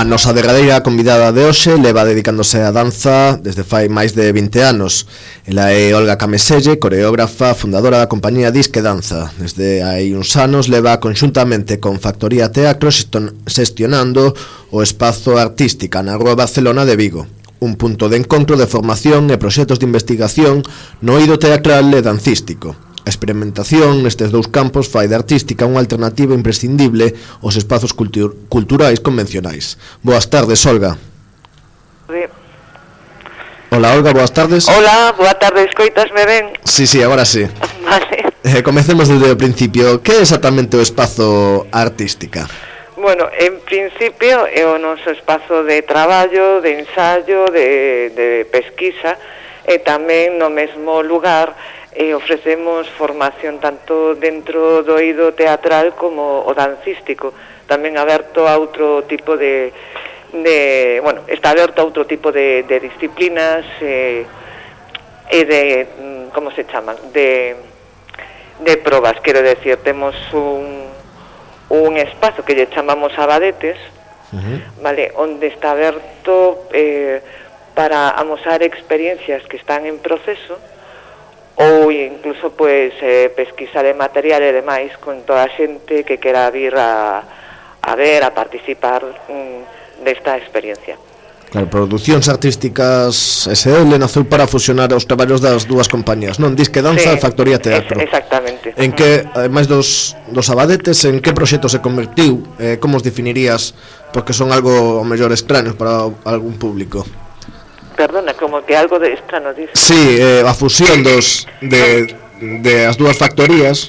B: A nosa derradeira convidada de hoxe leva dedicándose á danza desde fai máis de vinte anos. Ela é Olga Cameselle, coreógrafa, fundadora da compañía Disque Danza. Desde hai uns anos leva conxuntamente con Factoría Teatro xestionando o espazo Artística na Rúa Barcelona de Vigo, un punto de encontro de formación e proxectos de investigación no eido teatral e dancístico. A experimentación nestes dous campos fai de Artística unha alternativa imprescindible aos espazos cultur culturais convencionais. Boas tardes, Olga.
F: Sí.
B: Hola, Olga, boas tardes.
F: Hola, boa tarde, escoitasme ben?
B: Sí, sí, agora sí.
F: Vale.
B: Eh, comecemos desde o principio. Que é exactamente o espazo Artística?
F: Bueno, en principio é o noso espazo de traballo, de ensayo, de, de pesquisa, e tamén no mesmo lugar e ofrecemos formación tanto dentro do eido teatral como o dancístico, tamén aberto a outro tipo de, de bueno, está aberto a outro tipo de, de disciplinas e, e de, como se chaman, de, de probas, quero decir, temos un, un espazo que lle chamamos abadetes, uh-huh. Vale, onde está aberto eh, para amosar experiencias que están en proceso, ou incluso pois eh, pesquisa de material e demais con toda a xente que quera vir a, a ver, a participar mm, desta experiencia.
B: Claro, Producións Artísticas S L naceu para fusionar os traballos das dúas compañías, non? Disque Danza e
F: sí,
B: Factoría Teatro.
F: Es, exactamente.
B: En que, ademais dos, dos abadetes, en que proxecto se convertiu? Eh, como os definirías? Porque son algo, ao mellor, extraños para algún público.
F: Perdona, como que algo de extraño dice.
B: Sí, eh, a fusión dos de, de as dúas factorías.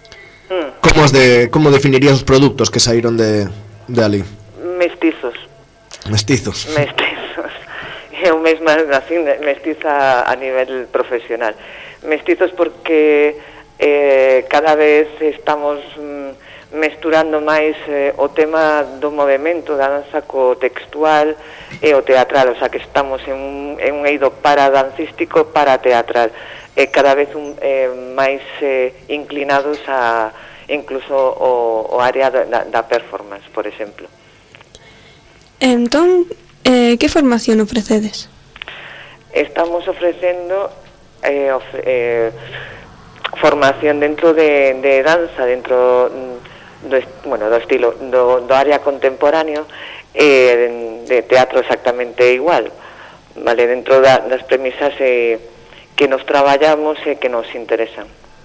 B: Mm. Como as de como definirías os produtos que saíron de de ali?
F: Mestizos.
B: Mestizos.
F: Mestizos. Eu mesma así mestiza a nivel profesional. Mestizos porque eh, cada vez estamos mm, mesturando máis eh, o tema do movimento da danza co textual e o teatral, o sea que estamos en un, en un eido para dancístico, para teatral, e cada vez un, eh, máis eh, inclinados a incluso o, o área da, da performance, por exemplo.
C: Entón, eh, que formación ofrecedes?
F: Estamos ofrecendo eh, ofre, eh, formación dentro de, de danza, dentro do, bueno, do estilo do, do área contemporáneo e de, de teatro exactamente igual, vale, dentro da, das premisas eh, que nos traballamos e que nos interesan.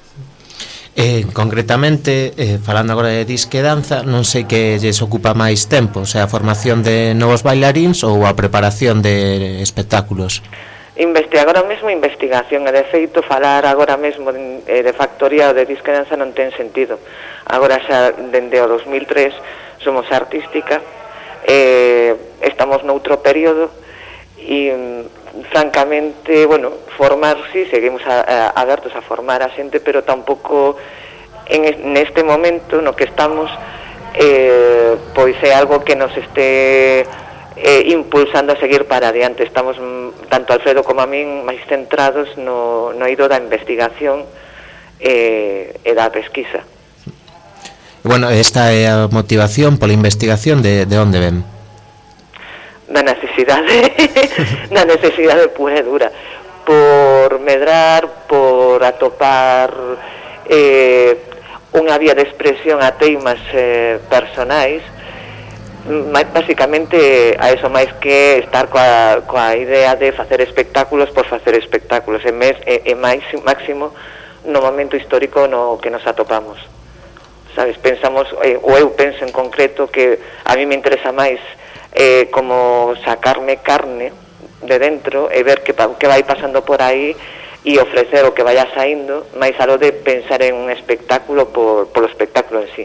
A: Eh, concretamente, eh, falando agora de Disque Danza, non sei que lles ocupa máis tempo, o sea, a formación de novos bailaríns ou a preparación de espectáculos.
F: Investiga, agora mesmo investigación, e de feito falar agora mesmo de, de factoría ou de Disque Danza non ten sentido. Agora xa dende o dos mil tres somos Artística, eh, estamos noutro período e francamente, bueno, formar sí, seguimos a, a, abertos a formar a xente, pero tampouco en neste momento no que estamos eh, pois é algo que nos este eh, impulsando a seguir para adiante. Estamos, tanto Alfredo como a min, máis centrados no, no eido da investigación eh, e da pesquisa.
A: Bueno, esta é a motivación pola investigación, de, de onde ven?
F: Da necesidade, da necesidade pura e dura, por medrar, por atopar eh, unha vía de expresión a teimas eh, personais, basicamente a eso, máis que estar coa, coa idea de facer espectáculos por facer espectáculos, e, mes, e, e máis, máximo no momento histórico no que nos atopamos, sabes, pensamos, eh, ou eu penso en concreto que a mí me interesa máis eh, como sacarme carne de dentro e ver que, que vai pasando por aí e ofrecer o que vaya saindo, máis algo de pensar en un espectáculo por, por o espectáculo en sí.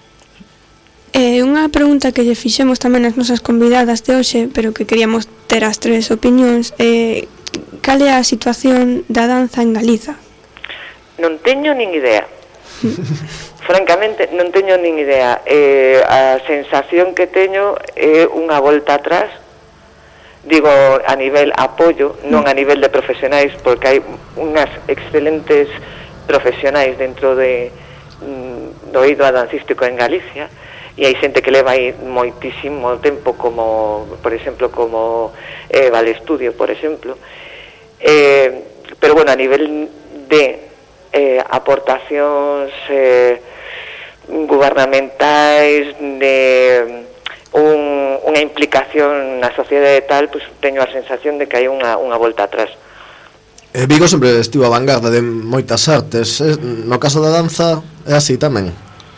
C: Eh, unha pregunta que lle fixemos tamén as nosas convidadas de hoxe, pero que queríamos ter as tres opinións, eh, cal é a situación da danza en Galiza?
F: Non teño nin idea. Francamente, non teño nin idea. Eh, a sensación que teño é unha volta atrás, digo a nivel apoio, non a nivel de profesionais, porque hai unhas excelentes profesionais dentro de, do eido dancístico en Galicia, e hai xente que leva aí moitísimo tempo, como, por exemplo, como eh, Vale Estudio, por exemplo. Eh, pero, bueno, a nivel de eh, aportacións eh, gubernamentais, de un, unha implicación na sociedade tal, pues, teño a sensación de que hai unha, unha volta atrás.
B: Eh, Vigo sempre estivo a vanguarda de moitas artes. Eh, no caso da danza é así tamén?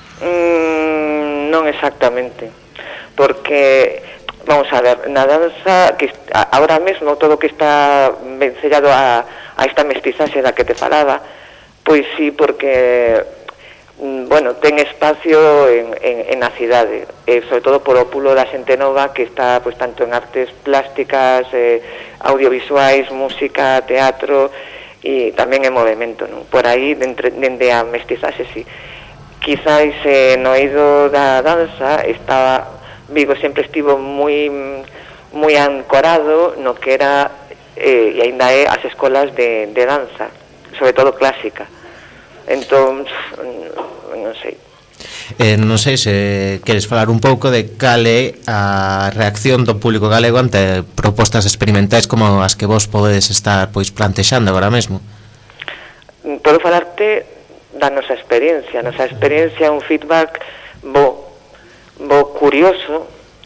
F: Mm, non exactamente, porque, vamos a ver, na danza, que agora mesmo todo o que está vencellado a, a esta mestizaxe da que te falaba, pois sí, porque, bueno, ten espacio en, en, en a cidade, e sobre todo por o pulo da xente nova que está, pois, tanto en artes plásticas, eh, audiovisuais, música, teatro, e tamén en movimento, non? Por aí, dende, dende a mestizaxe, sí. Quizáis eh, no eido da danza estaba, Vigo sempre estivo moi moi ancorado no que era, eh, e aínda é, as escolas de, de danza, sobre todo clásica. Entón, non sei.
A: Eh, non sei se queres falar un pouco de cal é a reacción do público galego ante propostas experimentais como as que vos podedes estar pois plantexando agora mesmo.
F: Podo falarte da nosa experiencia. Nosa experiencia é un feedback bo, bo curioso,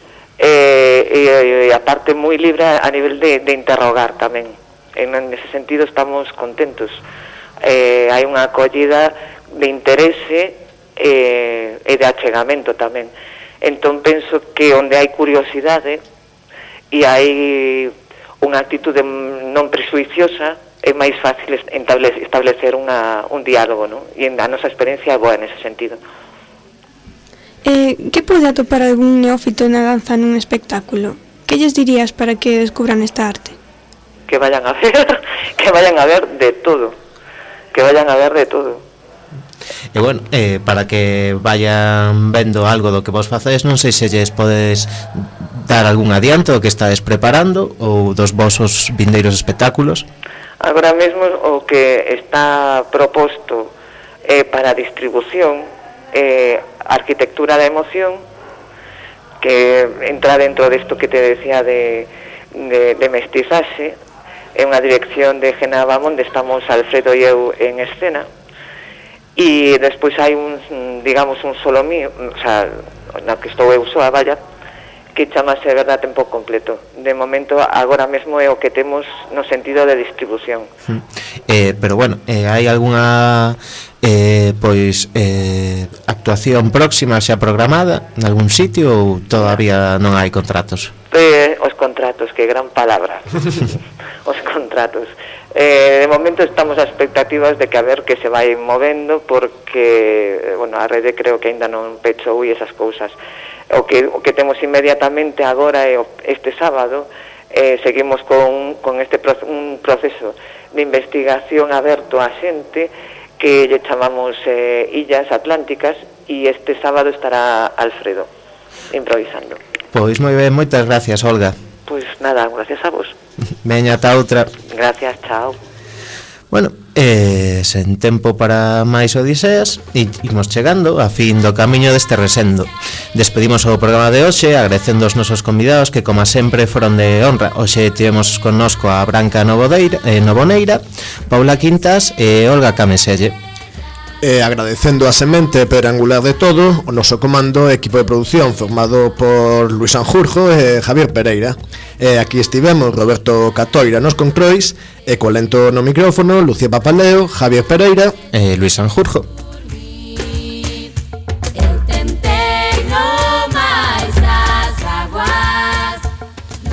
F: e, e, e a parte moi libre a nivel de, de interrogar tamén. En ese sentido estamos contentos. Eh, hai unha acollida de interese e, e de achegamento tamén. Entón penso que onde hai curiosidade e hai unha actitude non presuiciosa, é máis fácil establecer unha, un diálogo, non? E a nosa experiencia é boa nese sentido.
C: Eh, que pode atopar algún neófito na danza nun espectáculo? Que lles dirías para que descubran esta arte?
F: Que vayan a ver, que vayan a ver de todo, que vayan a ver de todo.
A: E bueno, eh, para que vayan vendo algo do que vos facedes, non sei se lles podes dar algún adianto do que estades preparando ou dos vosos vindeiros espectáculos.
F: Agora mesmo o que está proposto eh, para distribución é eh, arquitectura da emoción, que entra dentro desto que te decía de, de, de mestizaxe. É unha dirección de Gena Bamón, onde estamos Alfredo e eu en escena, e despois hai un, digamos, un solo mío, o sea, na que estou eu soa, vaya, que chamase Verdad Tempo Completo. De momento, agora mesmo é o que temos no sentido de distribución.
A: Mm. Eh, pero bueno, eh, hai algunha eh, pois eh, actuación próxima xa programada en algún sitio ou todavía non hai contratos?
F: Eh, os contratos, que gran palabra. Os contratos. Eh, de momento estamos a expectativas de que a ver que se vai movendo, porque, bueno, a rede creo que ainda non pechou e esas cousas. O que, o que temos inmediatamente agora é este sábado, eh, seguimos con, con este proce un proceso de investigación aberto a xente que lle chamamos eh, Illas Atlánticas, e este sábado estará Alfredo improvisando.
A: Pois moi ben, moitas gracias, Olga.
F: Pois nada, gracias a vos.
A: Veña, ata outra.
F: Gracias, chao.
A: Bueno, eh, sen tempo para máis odiseas, e imos chegando a fin do camiño deste resendo. Despedimos o programa de hoxe agradecendo aos nosos convidados que, como sempre, foron de honra. Hoxe tivemos connosco a Branca Novodeira, eh, Novoneira, Paula Quintas e Olga Cameselle.
B: E agradecendo a semente pedra angular de todo, o noso comando e equipo de produción formado por Luis Sanjurjo e Javier Pereira. E aquí estivemos Roberto Catoira nos controis, e co lento no micrófono Lucía Papaleo, Javier Pereira
A: e Luis Sanjurjo.